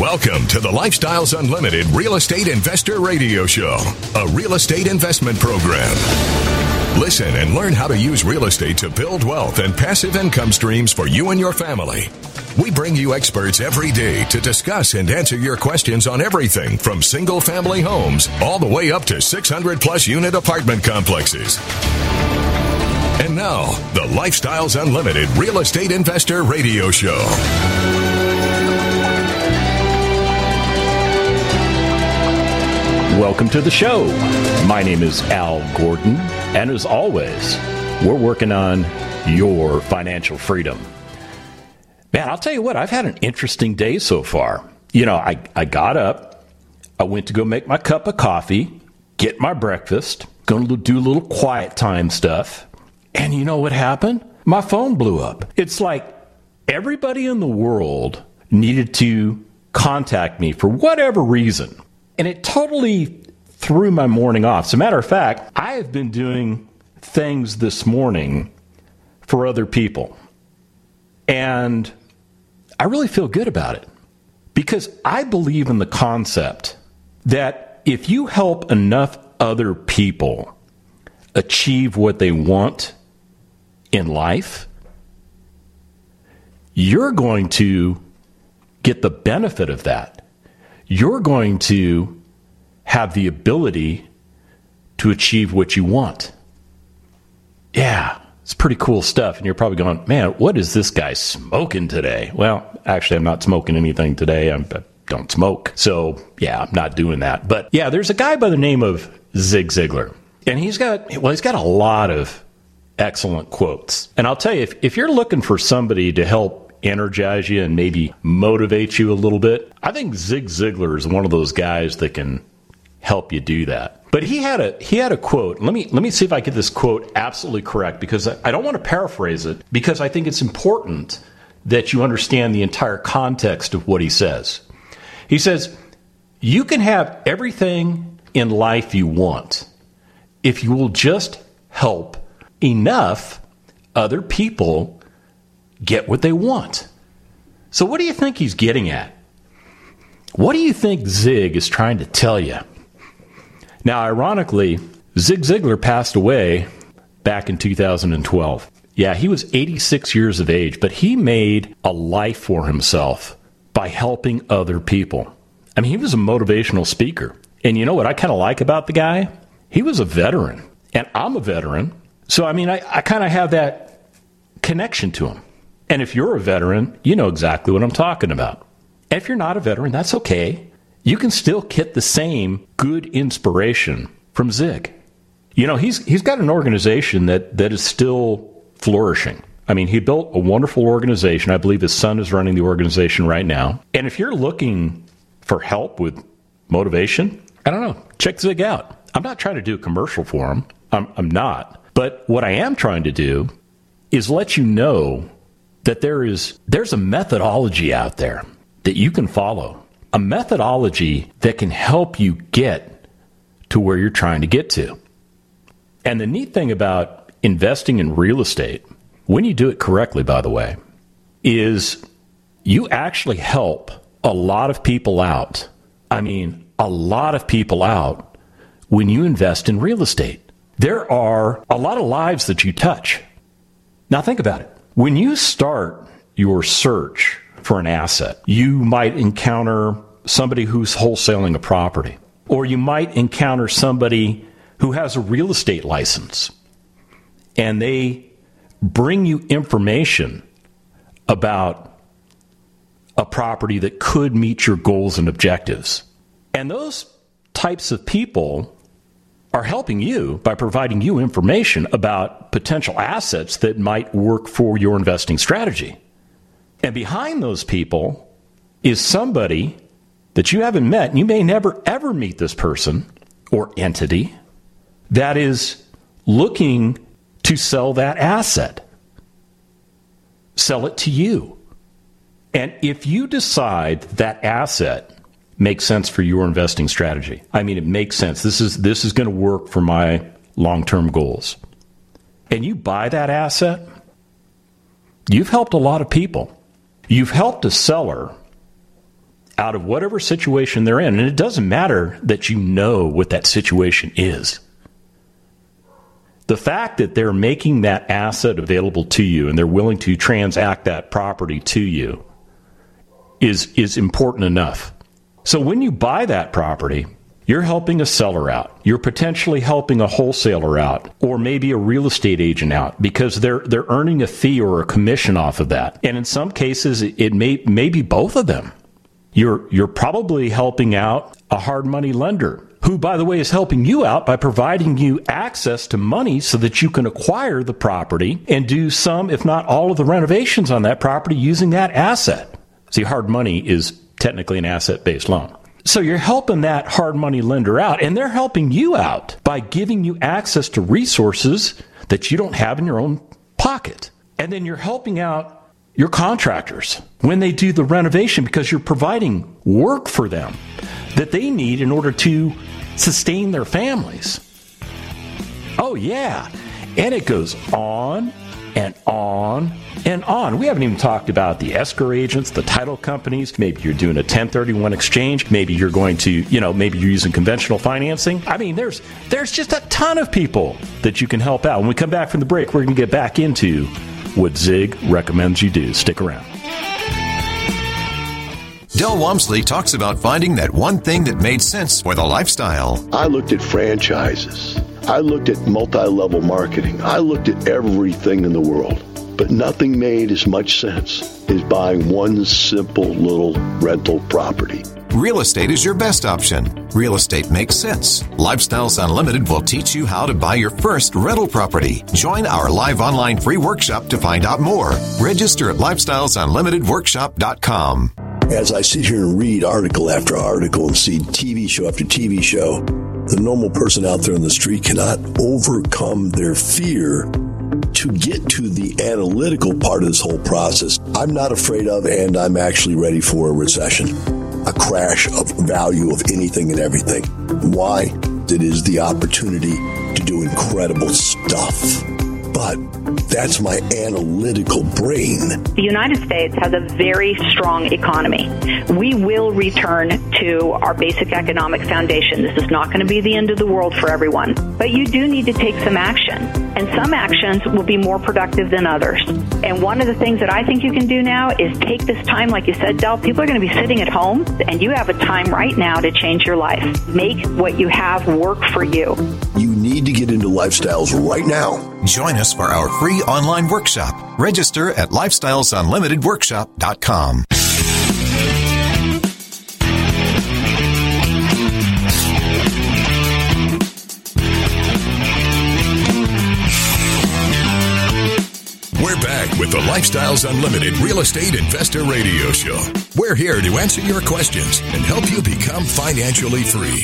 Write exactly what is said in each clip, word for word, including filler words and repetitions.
Welcome to the Lifestyles Unlimited Real Estate Investor Radio Show, a real estate investment program. Listen and learn how to use real estate to build wealth and passive income streams for you and your family. We bring you experts every day to discuss and answer your questions on everything from single-family homes all the way up to six hundred plus unit apartment complexes. And now, the Lifestyles Unlimited Real Estate Investor Radio Show. Welcome to the show. My name is Al Gordon, and as always, we're working on your financial freedom. Man, I'll tell you what, I've had an interesting day so far. You know, I, I got up, I went to go make my cup of coffee, get my breakfast, going to do a little quiet time stuff, and you know what happened? My phone blew up. It's like everybody in the world needed to contact me for whatever reason. And it totally threw my morning off. As a matter of fact, I have been doing things this morning for other people. And I really feel good about it. Because I believe in the concept that if you help enough other people achieve what they want in life, you're going to get the benefit of that. You're going to have the ability to achieve what you want. Yeah, it's pretty cool stuff. And you're probably going, man, what is this guy smoking today? Well, actually, I'm not smoking anything today. I'm, I don't smoke. So, yeah, I'm not doing that. But, yeah, there's a guy by the name of Zig Ziglar. And he's got, well, he's got a lot of excellent quotes. And I'll tell you, if, if you're looking for somebody to help energize you and maybe motivate you a little bit, I think Zig Ziglar is one of those guys that can help you do that. But he had a he had a quote. Let me let me see if I get this quote absolutely correct, because I, I don't want to paraphrase it, because I think it's important that you understand the entire context of what he says. He says, "You can have everything in life you want if you will just help enough other people get what they want." So what do you think he's getting at? What do you think Zig is trying to tell you? Now, ironically, Zig Ziglar passed away back in two thousand twelve. Yeah, he was eighty-six years of age, but he made a life for himself by helping other people. I mean, he was a motivational speaker. And you know what I kind of like about the guy? He was a veteran, and I'm a veteran. So, I mean, I, I kind of have that connection to him. And if you're a veteran, you know exactly what I'm talking about. And if you're not a veteran, that's okay. You can still get the same good inspiration from Zig. You know, he's he's got an organization that, that is still flourishing. I mean, he built a wonderful organization. I believe his son is running the organization right now. And if you're looking for help with motivation, I don't know, check Zig out. I'm not trying to do a commercial for him. I'm, I'm not. But what I am trying to do is let you know that there is there's a methodology out there that you can follow, a methodology that can help you get to where you're trying to get to. And the neat thing about investing in real estate, when you do it correctly, by the way, is you actually help a lot of people out. I mean, a lot of people out when you invest in real estate. There are a lot of lives that you touch. Now think about it. When you start your search for an asset, you might encounter somebody who's wholesaling a property, or you might encounter somebody who has a real estate license, and they bring you information about a property that could meet your goals and objectives. And those types of people are helping you by providing you information about potential assets that might work for your investing strategy. And behind those people is somebody that you haven't met, and you may never ever meet this person or entity, that is looking to sell that asset. Sell it to you. And if you decide that asset makes sense for your investing strategy, I mean, it makes sense. This is this is going to work for my long-term goals. And you buy that asset, you've helped a lot of people. You've helped a seller out of whatever situation they're in. And it doesn't matter that you know what that situation is. The fact that they're making that asset available to you and they're willing to transact that property to you is, is important enough. So when you buy that property, you're helping a seller out. You're potentially helping a wholesaler out, or maybe a real estate agent out, because they're they're earning a fee or a commission off of that. And in some cases, it may may be both of them. You're you're probably helping out a hard money lender, who, by the way, is helping you out by providing you access to money so that you can acquire the property and do some, if not all, of the renovations on that property using that asset. See, hard money is technically an asset-based loan. So you're helping that hard money lender out, and they're helping you out by giving you access to resources that you don't have in your own pocket. And then you're helping out your contractors when they do the renovation, because you're providing work for them that they need in order to sustain their families. Oh, yeah. And it goes on and on and on. We haven't even talked about the escrow agents, the title companies. Maybe you're doing a ten thirty-one exchange. Maybe you're going to, you know, maybe you're using conventional financing. I mean, there's there's just a ton of people that you can help out. When we come back from the break, we're going to get back into what Zig recommends you do. Stick around. Del Walmsley talks about finding that one thing that made sense for the lifestyle. I looked at franchises. I looked at multi-level marketing. I looked at everything in the world. But nothing made as much sense as buying one simple little rental property. Real estate is your best option. Real estate makes sense. Lifestyles Unlimited will teach you how to buy your first rental property. Join our live online free workshop to find out more. Register at lifestyles unlimited workshop dot com. As I sit here and read article after article and see T V show after T V show, the normal person out there on the street cannot overcome their fear to get to the analytical part of this whole process. I'm not afraid of, and I'm actually ready for a recession, a crash of value of anything and everything. Why? It is the opportunity to do incredible stuff. But that's my analytical brain. The United States has a very strong economy. We will return to our basic economic foundation. This is not going to be the end of the world for everyone. But you do need to take some action. And some actions will be more productive than others. And one of the things that I think you can do now is take this time, like you said, Del, people are going to be sitting at home, and you have a time right now to change your life. Make what you have work for you. You need to get into lifestyles right now. Join us for our free online workshop. Register at lifestyles unlimited workshop dot com. We're back with the Lifestyles Unlimited Real Estate Investor Radio Show. We're here to answer your questions and help you become financially free.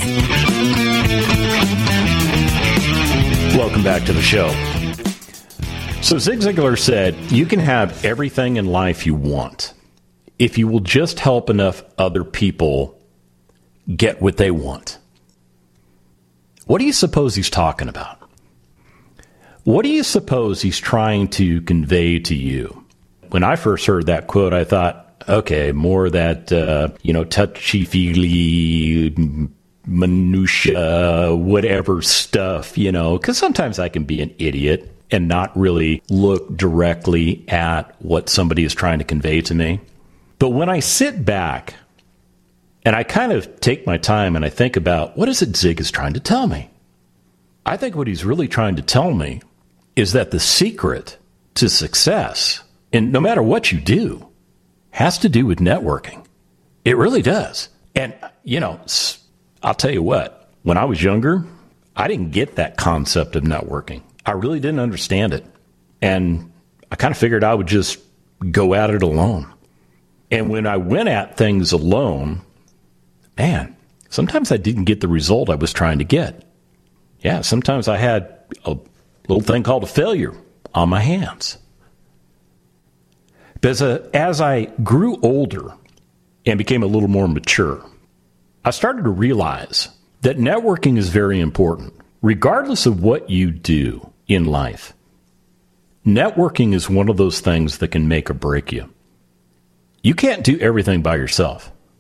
Welcome back to the show. So Zig Ziglar said, you can have everything in life you want if you will just help enough other people get what they want. What do you suppose he's talking about? What do you suppose he's trying to convey to you? When I first heard that quote, I thought, okay, more that, uh, you know, touchy-feely, minutia, whatever stuff, you know, because sometimes I can be an idiot and not really look directly at what somebody is trying to convey to me. But when I sit back and I kind of take my time and I think about, what is it Zig is trying to tell me? I think what he's really trying to tell me is that the secret to success, and no matter what you do, has to do with networking. It really does. And, you know, I'll tell you what, when I was younger, I didn't get that concept of networking. I really didn't understand it. And I kind of figured I would just go at it alone. And when I went at things alone, man, sometimes I didn't get the result I was trying to get. Yeah, sometimes I had a little thing called a failure on my hands. But as, a, as I grew older and became a little more mature, I started to realize that networking is very important, regardless of what you do in life. Networking is one of those things that can make or break you. You can't do everything by yourself.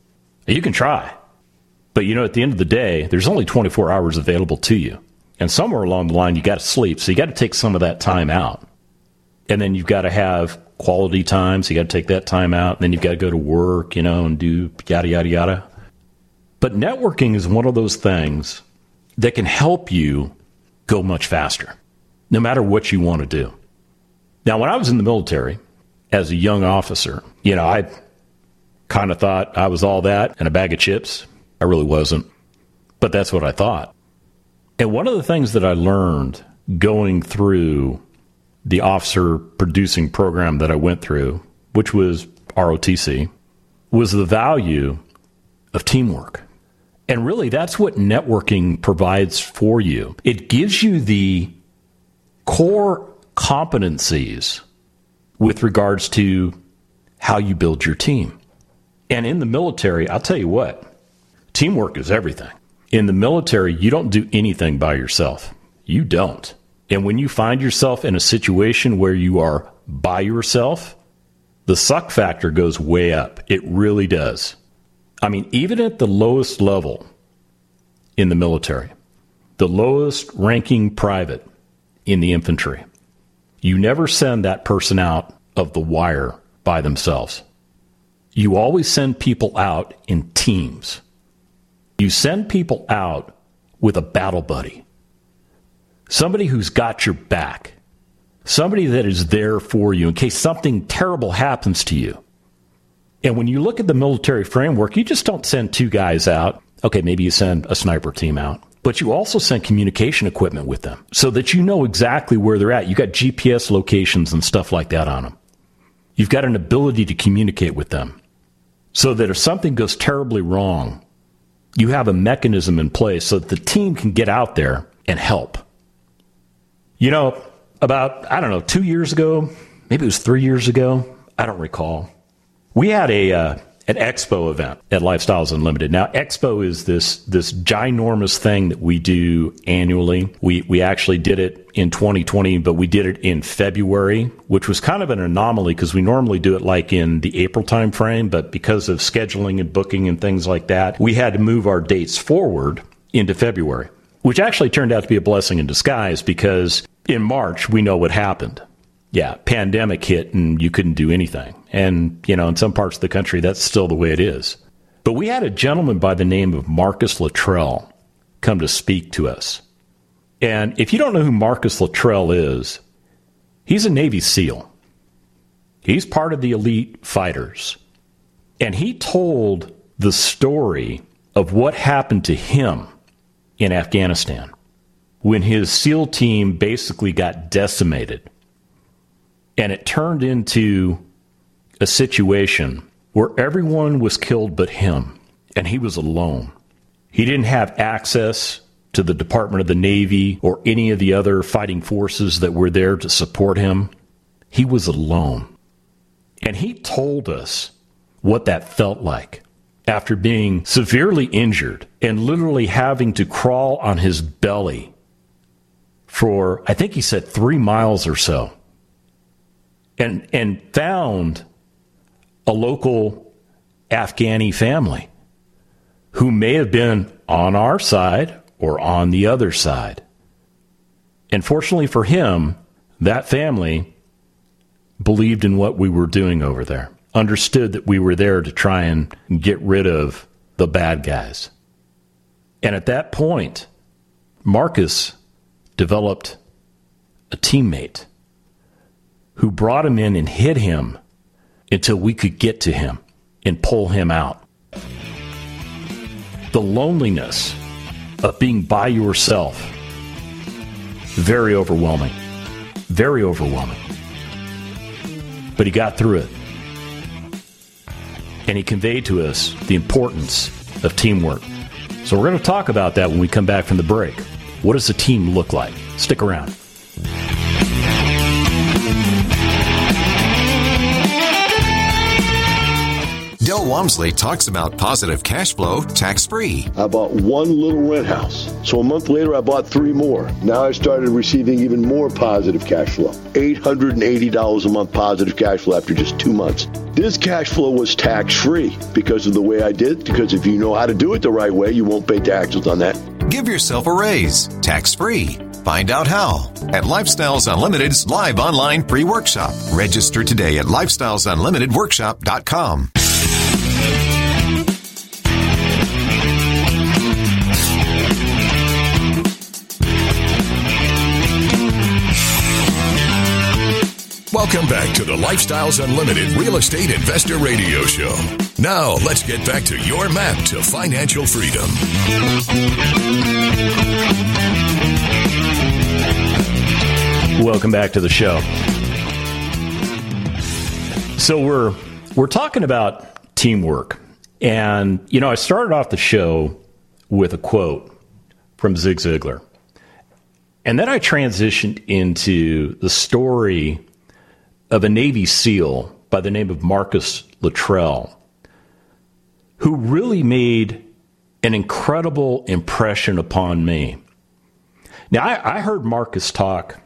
You can try. But, you know, at the end of the day, there's only twenty-four hours available to you. And somewhere along the line, you got to sleep. So you got to take some of that time out. And then you've got to have quality time. So you got to take that time out. And then you've got to go to work, you know, and do yada, yada, yada. But networking is one of those things that can help you go much faster, no matter what you want to do. Now, when I was in the military as a young officer, you know, I kind of thought I was all that and a bag of chips. I really wasn't, but that's what I thought. And one of the things that I learned going through the officer producing program that I went through, which was R O T C, was the value of teamwork. And really, that's what networking provides for you. It gives you the core competencies with regards to how you build your team. And in the military, I'll tell you what, teamwork is everything. In the military, you don't do anything by yourself. You don't. And when you find yourself in a situation where you are by yourself, the suck factor goes way up. It really does. I mean, even at the lowest level in the military, the lowest ranking private in the infantry, you never send that person out of the wire by themselves. You always send people out in teams. You send people out with a battle buddy, somebody who's got your back, somebody that is there for you in case something terrible happens to you. And when you look at the military framework, you just don't send two guys out. Okay, maybe you send a sniper team out, but you also send communication equipment with them so that you know exactly where they're at. You got G P S locations and stuff like that on them. You've got an ability to communicate with them so that if something goes terribly wrong, you have a mechanism in place so that the team can get out there and help. You know, about, I don't know, two years ago, maybe it was three years ago, I don't recall. We had a uh, an expo event at Lifestyles Unlimited. Now, expo is this this ginormous thing that we do annually. We we actually did it in twenty twenty, but we did it in February, which was kind of an anomaly because we normally do it like in the April time frame, but because of scheduling and booking and things like that, we had to move our dates forward into February, which actually turned out to be a blessing in disguise because in March, we know what happened. Yeah, pandemic hit and you couldn't do anything. And, you know, in some parts of the country, that's still the way it is. But we had a gentleman by the name of Marcus Luttrell come to speak to us. And if you don't know who Marcus Luttrell is, he's a Navy SEAL. He's part of the elite fighters. And he told the story of what happened to him in Afghanistan when his SEAL team basically got decimated. And it turned into a situation where everyone was killed but him, and he was alone. He didn't have access to the Department of the Navy or any of the other fighting forces that were there to support him. He was alone. And he told us what that felt like after being severely injured and literally having to crawl on his belly for, I think he said, three miles or so. And and found a local Afghani family who may have been on our side or on the other side. And fortunately for him, that family believed in what we were doing over there, understood that we were there to try and get rid of the bad guys. And at that point, Marcus developed a teammate who brought him in and hid him until we could get to him and pull him out. The loneliness of being by yourself, very overwhelming, very overwhelming. But he got through it. And he conveyed to us the importance of teamwork. So we're going to talk about that when we come back from the break. What does a team look like? Stick around. Del Walmsley talks about positive cash flow tax-free. I bought one little rent house. So a month later, I bought three more. Now I started receiving even more positive cash flow. eight hundred eighty dollars a month positive cash flow after just two months. This cash flow was tax-free because of the way I did it, because if you know how to do it the right way, you won't pay taxes on that. Give yourself a raise, tax-free. Find out how at Lifestyles Unlimited's live online free workshop. Register today at lifestyles unlimited workshop dot com. Welcome back to the Lifestyles Unlimited Real Estate Investor Radio Show. Now, let's get back to your map to financial freedom. Welcome back to the show. So we're we're talking about teamwork. And, you know, I started off the show with a quote from Zig Ziglar. And then I transitioned into the story of a Navy SEAL by the name of Marcus Luttrell, who really made an incredible impression upon me. Now, I, I heard Marcus talk,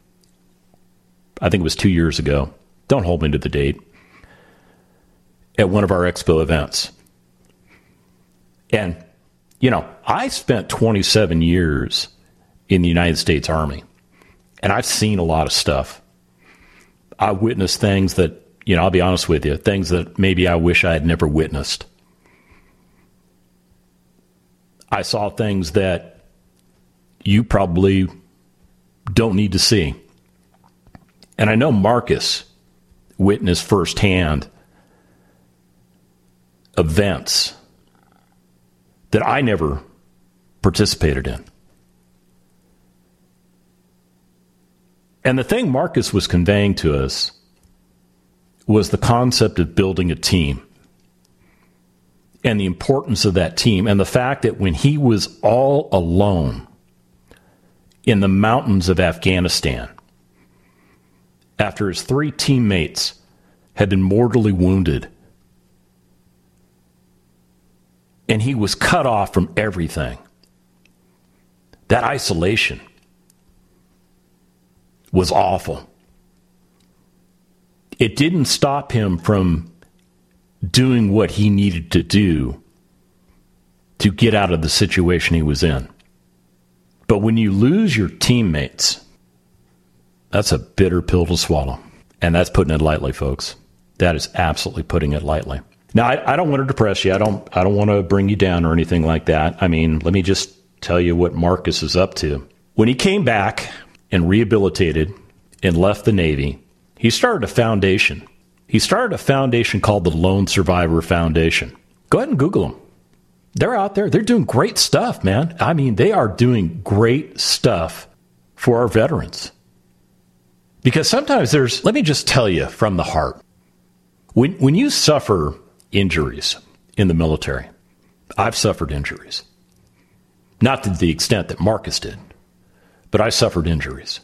I think it was two years ago, don't hold me to the date, at one of our expo events. And, you know, I spent twenty-seven years in the United States Army, and I've seen a lot of stuff. I witnessed things that, you know, I'll be honest with you, things that maybe I wish I had never witnessed. I saw things that you probably don't need to see. And I know Marcus witnessed firsthand events that I never participated in. And the thing Marcus was conveying to us was the concept of building a team and the importance of that team, and the fact that when he was all alone in the mountains of Afghanistan, after his three teammates had been mortally wounded, and he was cut off from everything, that isolation was awful. It didn't stop him from doing what he needed to do to get out of the situation he was in. But when you lose your teammates, that's a bitter pill to swallow. And that's putting it lightly, folks. That is absolutely putting it lightly. Now, I, I don't want to depress you. I don't I don't want to bring you down or anything like that. I mean, let me just tell you what Marcus is up to. When he came back and rehabilitated and left the Navy, he started a foundation. He started a foundation called the Lone Survivor Foundation. Go ahead and Google them. They're out there. They're doing great stuff, man. I mean, they are doing great stuff for our veterans. Because sometimes there's, let me just tell you from the heart, when when you suffer injuries in the military, I've suffered injuries. Not to the extent that Marcus did, but I suffered injuries.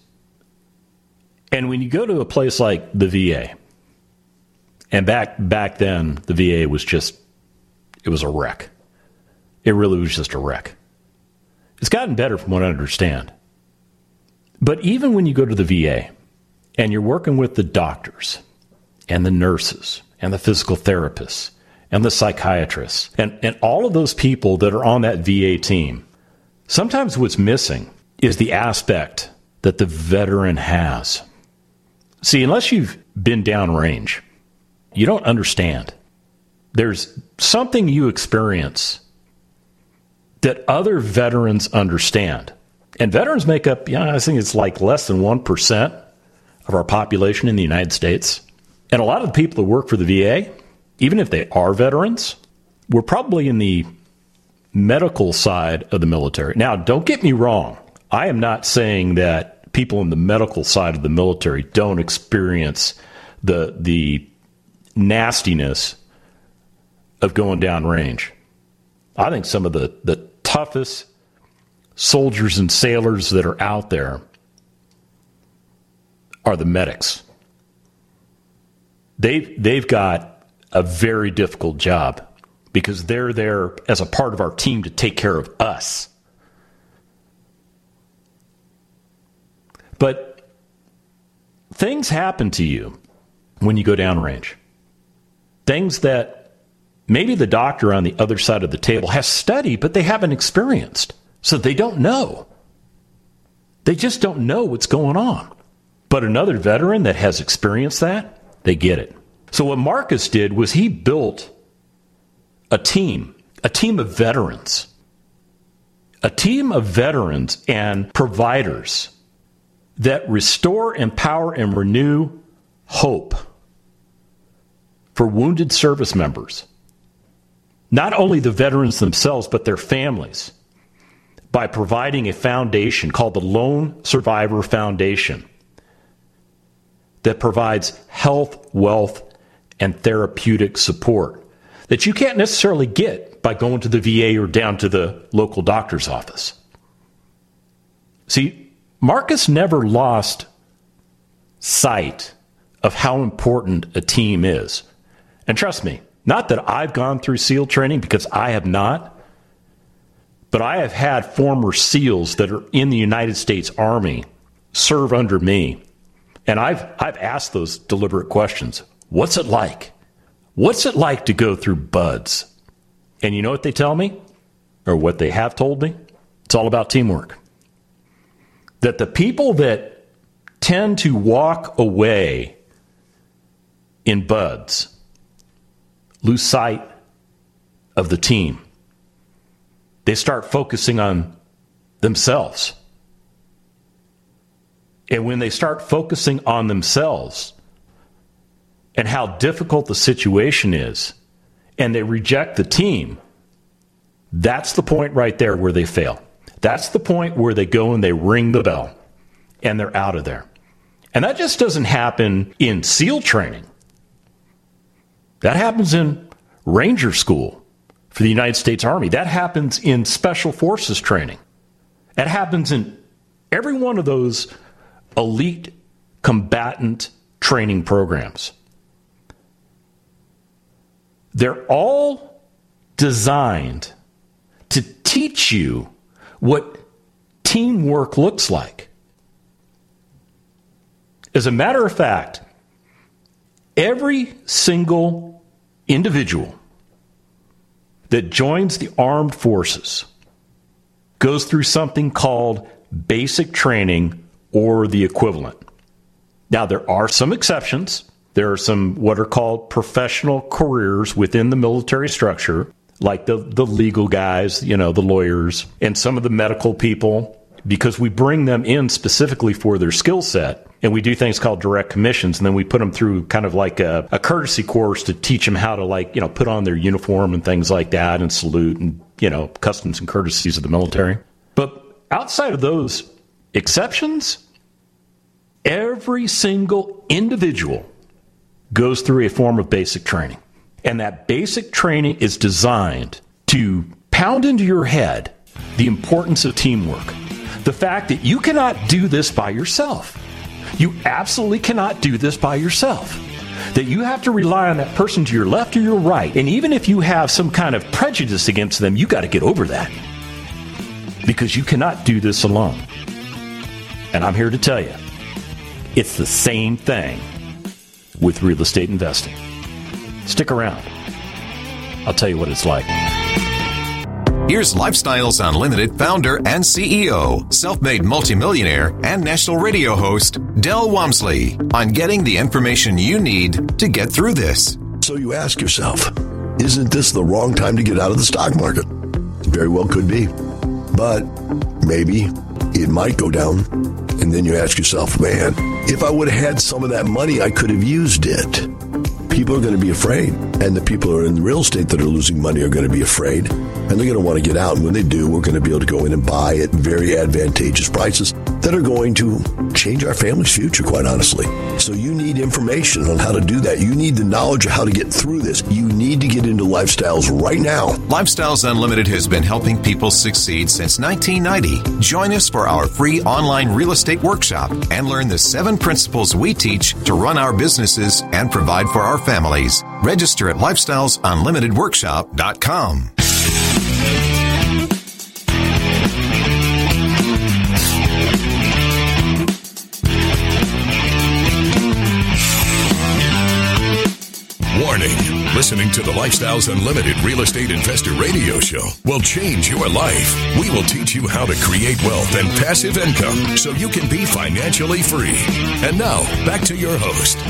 And when you go to a place like the V A, and back back then, the V A was just, it was a wreck. It really was just a wreck. It's gotten better from what I understand. But even when you go to the V A, and you're working with the doctors, and the nurses, and the physical therapists, and the psychiatrists, and, and all of those people that are on that V A team, sometimes what's missing is the aspect that the veteran has. See, unless you've been downrange, you don't understand. There's something you experience that other veterans understand. And veterans make up, yeah, I think it's like less than one percent of our population in the United States. And a lot of the people that work for the V A, even if they are veterans, we're probably in the medical side of the military. Now, don't get me wrong. I am not saying that people in the medical side of the military don't experience the the nastiness of going downrange. I think some of the, the toughest soldiers and sailors that are out there are the medics. They've, they've got a very difficult job because they're there as a part of our team to take care of us. But things happen to you when you go downrange. Things that maybe the doctor on the other side of the table has studied, but they haven't experienced. So they don't know. They just don't know what's going on. But another veteran that has experienced that, they get it. So what Marcus did was he built a team, a team of veterans, a team of veterans and providers that restore, empower, and renew hope for wounded service members. Not only the veterans themselves, but their families, by providing a foundation called the Lone Survivor Foundation that provides health, wealth, and therapeutic support that you can't necessarily get by going to the V A or down to the local doctor's office. See, Marcus never lost sight of how important a team is. And trust me, not that I've gone through SEAL training, because I have not, but I have had former SEALs that are in the United States Army serve under me. And I've I've asked those deliberate questions. What's it like? What's it like to go through BUD/S? And you know what they tell me? Or what they have told me? It's all about teamwork. That the people that tend to walk away in BUD/S lose sight of the team. They start focusing on themselves. And when they start focusing on themselves and how difficult the situation is, and they reject the team, that's the point right there where they fail. That's the point where they go and they ring the bell and they're out of there. And that just doesn't happen in SEAL training. That happens in Ranger School for the United States Army. That happens in Special Forces training. That happens in every one of those elite combatant training programs. They're all designed to teach you what teamwork looks like. As a matter of fact, every single individual that joins the armed forces goes through something called basic training or the equivalent. Now, there are some exceptions. There are some what are called professional careers within the military structure, like the, the legal guys, you know, the lawyers, and some of the medical people, because we bring them in specifically for their skill set. And we do things called direct commissions, and then we put them through kind of like a, a courtesy course to teach them how to, like, you know, put on their uniform and things like that and salute and, you know, customs and courtesies of the military. But outside of those exceptions, every single individual goes through a form of basic training. And that basic training is designed to pound into your head the importance of teamwork. The fact that you cannot do this by yourself. You absolutely cannot do this by yourself. That you have to rely on that person to your left or your right. And even if you have some kind of prejudice against them, you got to get over that. Because you cannot do this alone. And I'm here to tell you, it's the same thing with real estate investing. Stick around. I'll tell you what it's like. Here's Lifestyles Unlimited founder and C E O, self-made multimillionaire, and national radio host, Del Walmsley, on getting the information you need to get through this. So you ask yourself, isn't this the wrong time to get out of the stock market? Very well could be. But maybe it might go down. And then you ask yourself, man, if I would have had some of that money, I could have used it. People are going to be afraid. And the people who are in real estate that are losing money are going to be afraid. And they're going to want to get out. And when they do, we're going to be able to go in and buy at very advantageous prices that that are going to change our family's future, quite honestly. So you need information on how to do that. You need the knowledge of how to get through this. You need to get into Lifestyles right now. Lifestyles Unlimited has been helping people succeed since nineteen ninety. Join us for our free online real estate workshop and learn the seven principles we teach to run our businesses and provide for our families. Register at lifestyles unlimited workshop dot com. Warning. Listening to the Lifestyles Unlimited Real Estate Investor Radio Show will change your life. We will teach you how to create wealth and passive income so you can be financially free. And now, back to your host.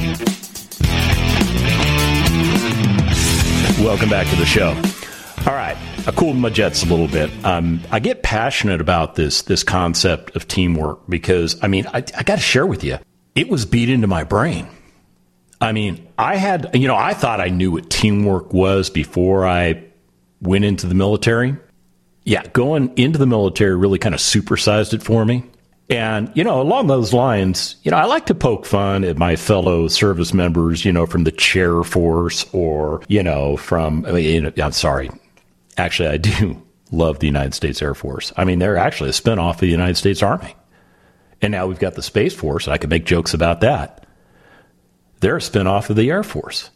Welcome back to the show. All right. I cooled my jets a little bit. Um, I get passionate about this, this concept of teamwork because, I mean, I, I got to share with you, it was beat into my brain. I mean, I had, you know, I thought I knew what teamwork was before I went into the military. Yeah, going into the military really kind of supersized it for me. And, you know, along those lines, you know, I like to poke fun at my fellow service members, you know, from the Chair Force or, you know, from, I mean, you know, I'm sorry. Actually, I do love the United States Air Force. I mean, they're actually a spinoff of the United States Army. And now we've got the Space Force. I could make jokes about that. They're a spinoff of the Air Force.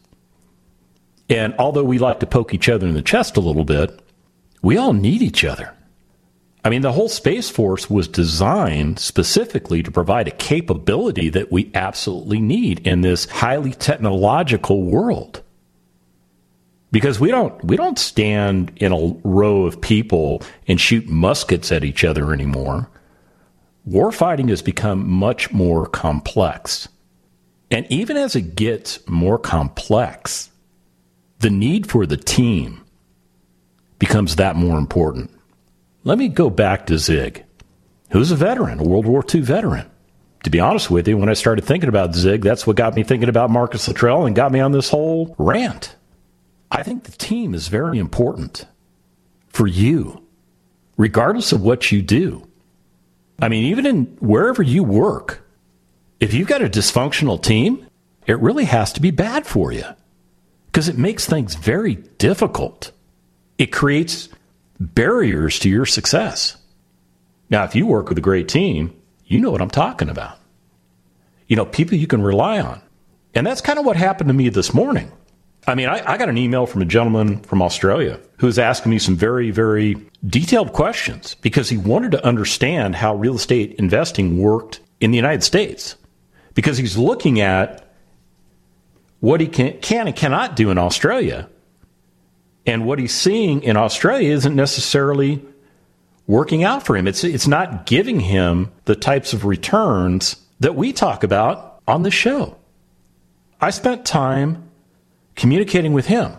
And although we like to poke each other in the chest a little bit, we all need each other. I mean, the whole Space Force was designed specifically to provide a capability that we absolutely need in this highly technological world. Because we don't we don't stand in a row of people and shoot muskets at each other anymore. Warfighting has become much more complex. And even as it gets more complex, the need for the team becomes that more important. Let me go back to Zig, who's a veteran, a World War Two veteran. To be honest with you, when I started thinking about Zig, that's what got me thinking about Marcus Luttrell and got me on this whole rant. I think the team is very important for you, regardless of what you do. I mean, even in wherever you work, if you've got a dysfunctional team, it really has to be bad for you because it makes things very difficult. It creates barriers to your success. Now, if you work with a great team, you know what I'm talking about. You know, people you can rely on. And that's kind of what happened to me this morning. I mean, I, I got an email from a gentleman from Australia who was asking me some very, very detailed questions because he wanted to understand how real estate investing worked in the United States. Because he's looking at what he can, can and cannot do in Australia. And what he's seeing in Australia isn't necessarily working out for him. It's, it's not giving him the types of returns that we talk about on the show. I spent time communicating with him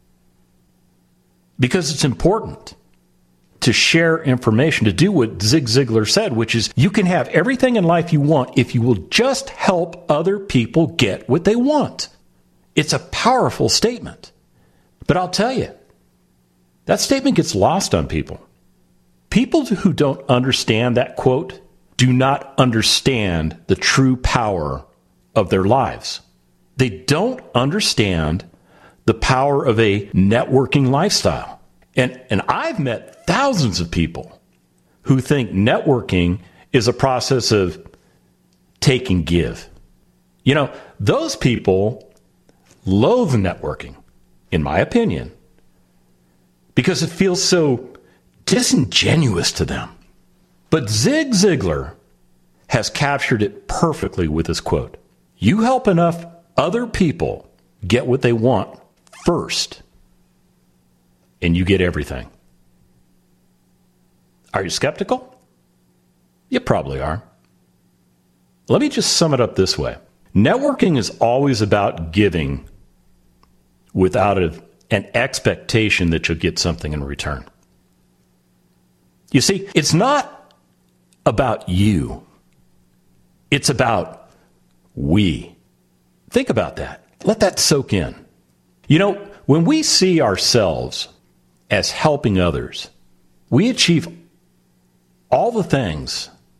because it's important to share information, to do what Zig Ziglar said, which is you can have everything in life you want if you will just help other people get what they want. It's a powerful statement. But I'll tell you, that statement gets lost on people. People who don't understand that quote do not understand the true power of their lives. They don't understand the power of a networking lifestyle. And, and I've met thousands of people who think networking is a process of take and give. You know, those people loathe networking, in my opinion, because it feels so disingenuous to them. But Zig Ziglar has captured it perfectly with this quote. You help enough other people get what they want first, and you get everything. Are you skeptical? You probably are. Let me just sum it up this way. Networking is always about giving without a, an expectation that you'll get something in return. You see, it's not about you. It's about we. Think about that. Let that soak in. You know, when we see ourselves as helping others, we achieve all the things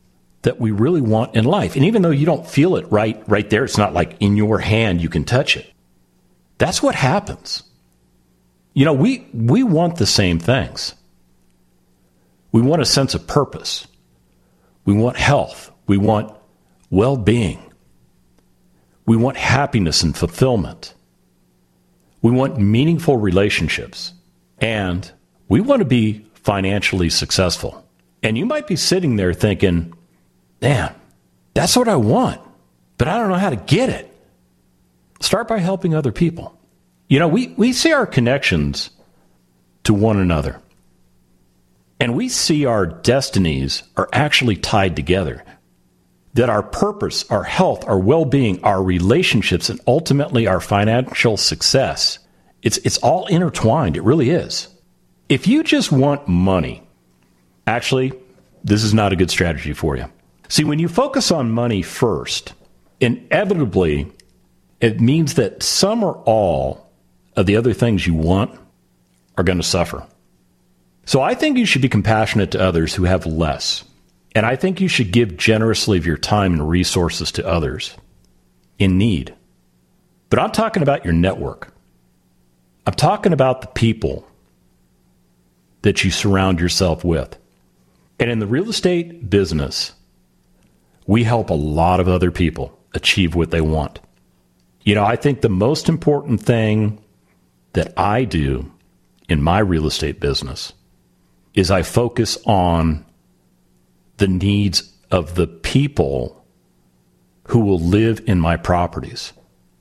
that we really want in life. And even though you don't feel it right right there, it's not like in your hand you can touch it. That's what happens. You know, we we want the same things. We want a sense of purpose. We want health. We want well-being. We want happiness and fulfillment. We want meaningful relationships. And we want to be financially successful. And you might be sitting there thinking, man, that's what I want, but I don't know how to get it. Start by helping other people. You know, we, we see our connections to one another. And we see our destinies are actually tied together. That our purpose, our health, our well-being, our relationships, and ultimately our financial success, it's it's all intertwined. It really is. If you just want money, actually, this is not a good strategy for you. See, when you focus on money first, inevitably, it means that some or all of the other things you want are going to suffer. So I think you should be compassionate to others who have less. And I think you should give generously of your time and resources to others in need. But I'm talking about your network. I'm talking about the people that you surround yourself with. And in the real estate business, we help a lot of other people achieve what they want. You know, I think the most important thing that I do in my real estate business is I focus on the needs of the people who will live in my properties.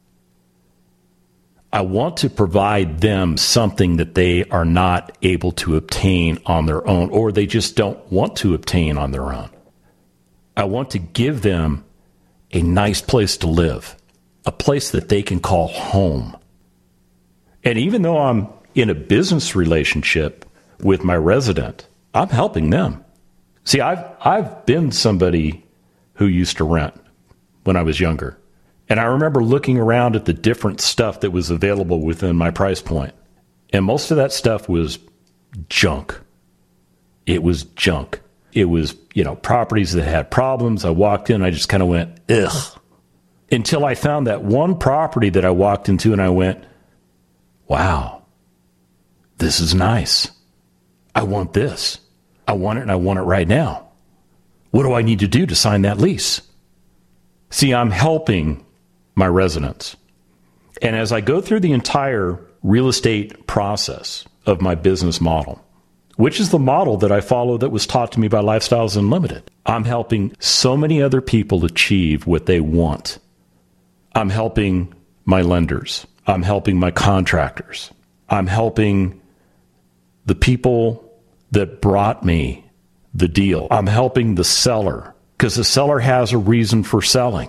I want to provide them something that they are not able to obtain on their own, or they just don't want to obtain on their own. I want to give them a nice place to live, a place that they can call home. And even though I'm in a business relationship with my resident, I'm helping them. See, I've I've been somebody who used to rent when I was younger. And I remember looking around at the different stuff that was available within my price point. And most of that stuff was junk. It was junk. It was, you know, properties that had problems. I walked in, I just kind of went, ugh. Until I found that one property that I walked into and I went, wow, this is nice. I want this. I want it and I want it right now. What do I need to do to sign that lease? See, I'm helping my residents. And as I go through the entire real estate process of my business model, which is the model that I follow that was taught to me by Lifestyles Unlimited, I'm helping so many other people achieve what they want. I'm helping my lenders. I'm helping my contractors. I'm helping the people that brought me the deal. I'm helping the seller because the seller has a reason for selling.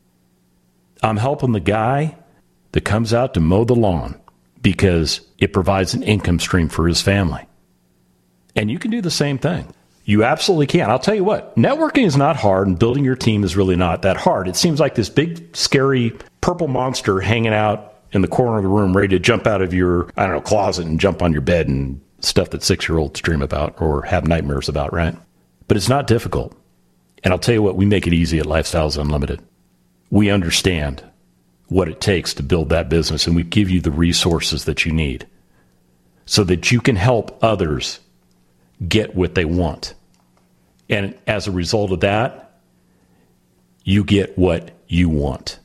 I'm helping the guy that comes out to mow the lawn because it provides an income stream for his family. And you can do the same thing. You absolutely can. I'll tell you what, networking is not hard and building your team is really not that hard. It seems like this big, scary purple monster hanging out in the corner of the room ready to jump out of your, I don't know, closet and jump on your bed and stuff that six-year-olds dream about or have nightmares about, right? But it's not difficult. And I'll tell you what, we make it easy at Lifestyles Unlimited. We understand what it takes to build that business, and we give you the resources that you need so that you can help others get what they want. And as a result of that, you get what you want.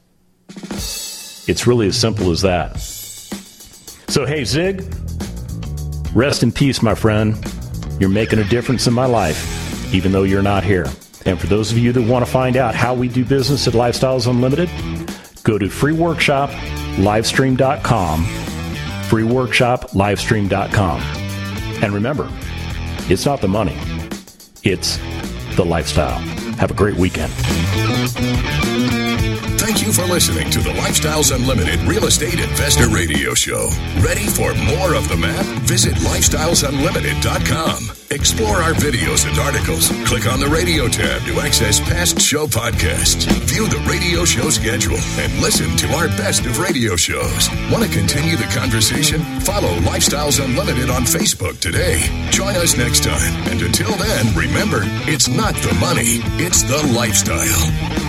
It's really as simple as that. So, hey, Zig, rest in peace, my friend. You're making a difference in my life, even though you're not here. And for those of you that want to find out how we do business at Lifestyles Unlimited, go to free workshop livestream dot com, free workshop livestream dot com. And remember, it's not the money, it's the lifestyle. Have a great weekend. Thank you for listening to the Lifestyles Unlimited Real Estate Investor Radio Show. Ready for more of the map? Visit lifestyles unlimited dot com. Explore our videos and articles. Click on the radio tab to access past show podcasts. View the radio show schedule and listen to our best of radio shows. Want to continue the conversation? Follow Lifestyles Unlimited on Facebook today. Join us next time. And until then, remember, it's not the money, it's the lifestyle.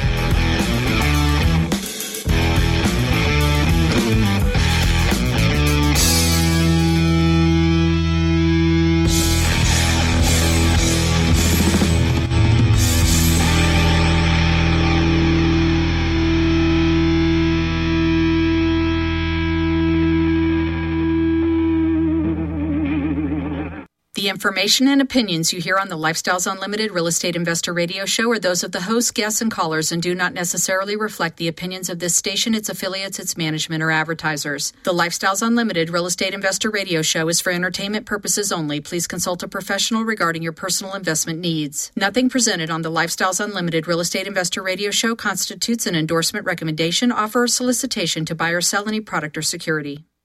The information and opinions you hear on the Lifestyles Unlimited Real Estate Investor Radio Show are those of the hosts, guests, and callers and do not necessarily reflect the opinions of this station, its affiliates, its management, or advertisers. The Lifestyles Unlimited Real Estate Investor Radio Show is for entertainment purposes only. Please consult a professional regarding your personal investment needs. Nothing presented on the Lifestyles Unlimited Real Estate Investor Radio Show constitutes an endorsement, recommendation, offer, or solicitation to buy or sell any product or security.